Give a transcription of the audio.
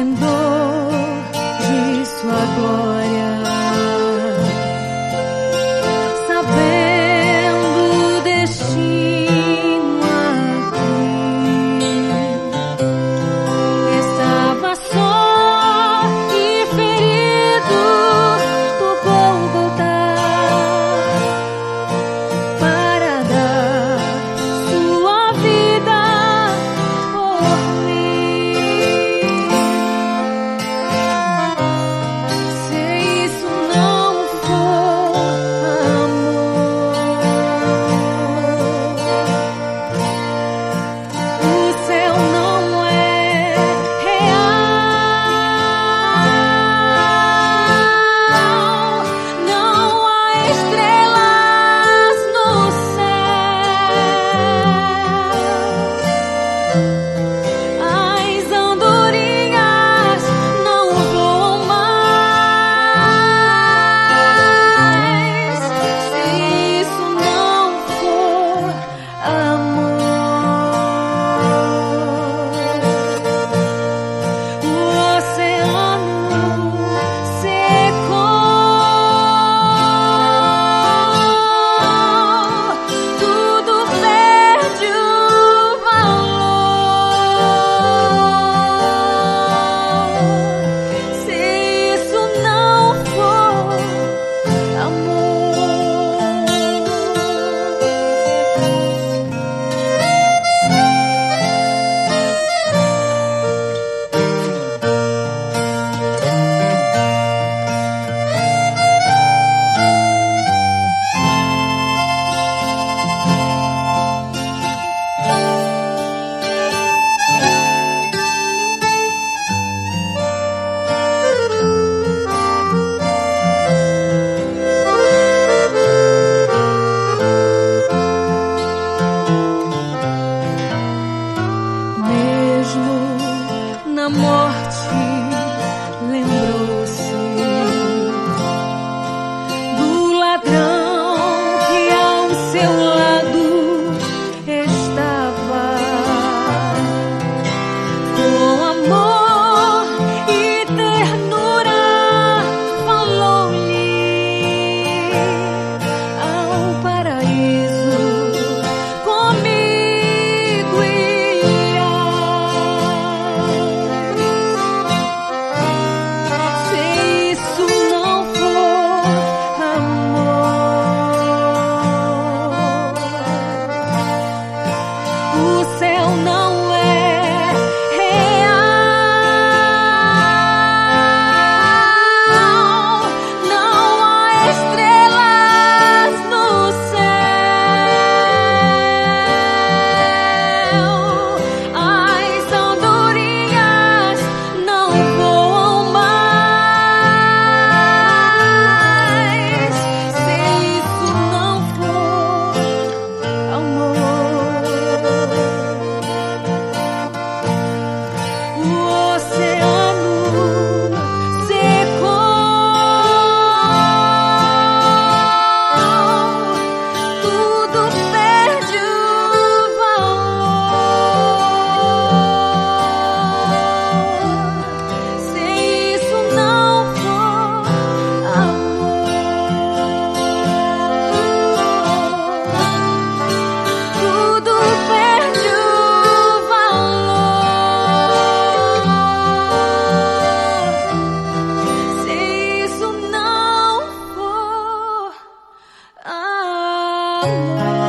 esplendor de sua glória, sabendo o destino aqui, estava só e ferido no Gólgota para dar sua vida por mim. Se isso não for amor, o céu não é real. Não há estrelas no céu, as andorinhas não voam mais. Se isso não for amor, o oceano secou, tudo perde o valor. Se isso não for amor. Mesmo na morte, lembrou-se do ladrão que ao seu lado estava. Com amor e ternura falou-lhe ao paraíso comigo irás. Se isso não for amor, o céu não é real. Não há estrelas no céu, as andorinhas não voam mais. Se isso não for amor, o oceano secou, tudo perde o valor. Se isso não for amor, tudo perde o valor. Se isso não for amor.